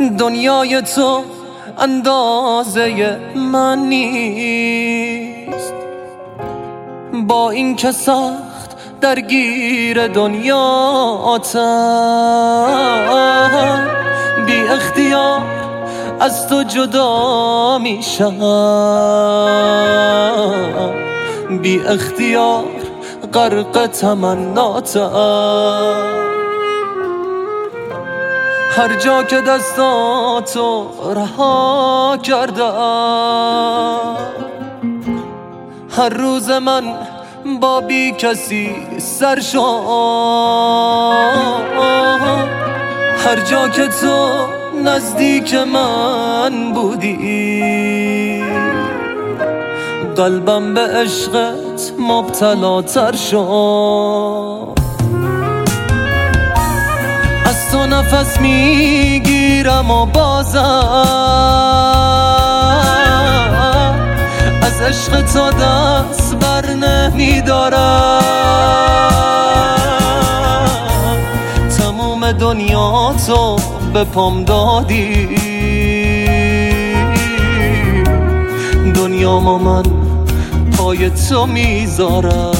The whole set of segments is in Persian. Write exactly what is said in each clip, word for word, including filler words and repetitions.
دنیای تو اندازه من نیست، با این که سخت درگیر دنیاتم، بی اختیار از تو جدا میشم، بی اختیار غرق تمناتم. هر جا که دستاتو رها کردم، هر روز من با بی کسی سر شد. هر جا که تو نزدیک من بودی، قلبم به عشقت مبتلاتر شد. از تو نفس میگیرم و بازم از عشق تو دست بر نمیدارم. تموم دنیا تو به پام دادی، دنیامو من پای تو میذارم.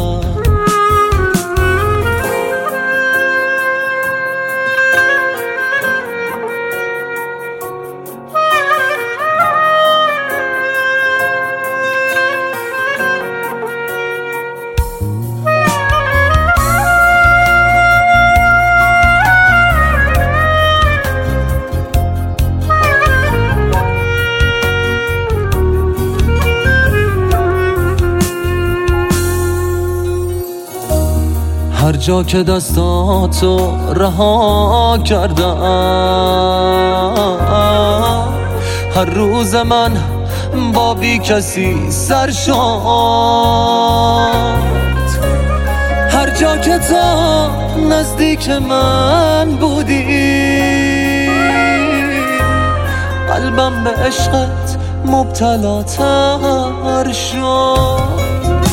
هر جا که دستاتو رها کردم، هر روز من با بی کسی سر شد. هر جا که تو نزدیک من بودی، قلبم به عشقت مبتلاتر شد.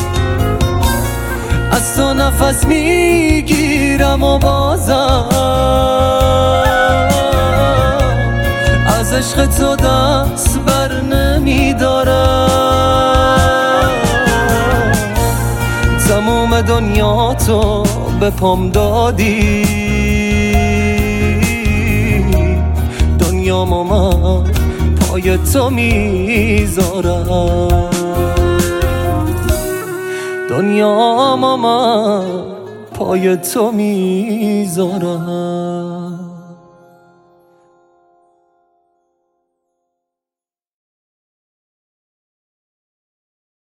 از تو نفس میگیرم و بازم از عشق تو دست بر نمیدارم. تموم دنیا تو به پام دادی، دنیامو من پای تو میذارم. دنیامو من پای تو میذارم.